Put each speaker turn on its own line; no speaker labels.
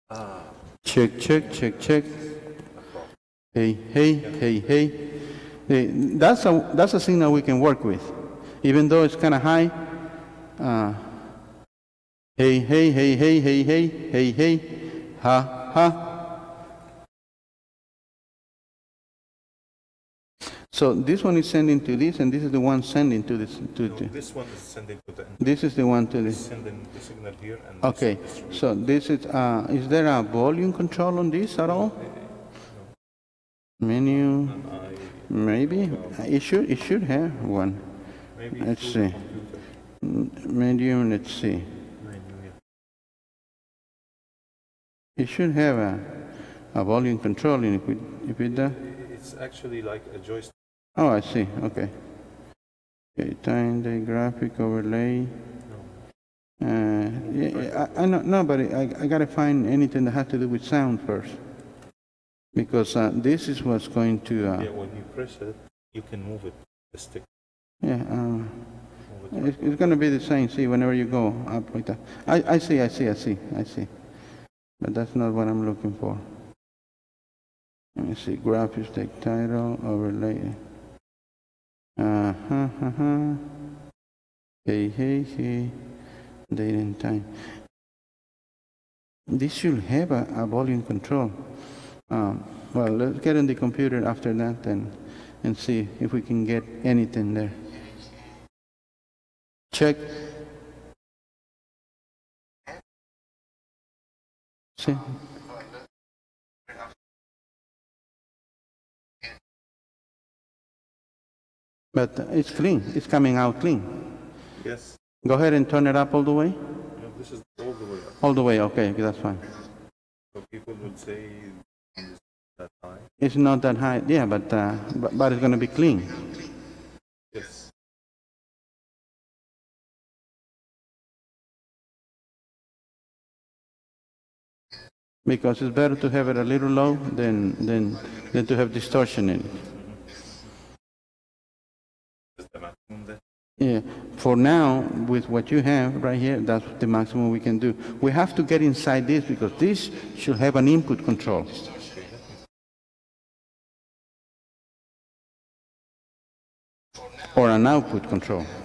Check, check, check, check. Hey, hey, hey, hey. That's a signal we can work with, even though it's kind of high. Hey, hey, hey, hey, hey, hey, hey, hey, ha, ha. So this one is sending to this, and this is the one sending to this.
This one is sending to the.
This is the one to this.
Sending the signal here, and
okay. So this is. Is there a volume control on this at all? No. Menu. Maybe it should have one. Maybe let's see. Medium. Let's see. It should have a volume control in it. If it does.
It's actually like a joystick.
Oh, I see. Okay. Okay. Time the graphic overlay. Yeah, I know. No, but I gotta find anything that has to do with sound first, because this is what's going to.
Yeah. When you press it, you can move it. The stick.
Yeah. It's going to be the same. See, whenever you go up like that. I see. But that's not what I'm looking for. Let me see. Graphics, take title, overlay. Hey. Date and time. This should have a volume control. Well, let's get in the computer after that and see if we can get anything there. Check. See? But it's clean. It's coming out clean.
Yes.
Go ahead and turn it up all the way.
No, this is all the way up.
All the way. Okay, that's fine.
So people would say it's that high.
It's not that high. Yeah, but it's going to be clean.
Yes.
Because it's better to have it a little low than to have distortion in it.
Is the maximum there?
Yeah. For now, with what you have right here, that's the maximum we can do. We have to get inside this because this should have an input control. Or an output control.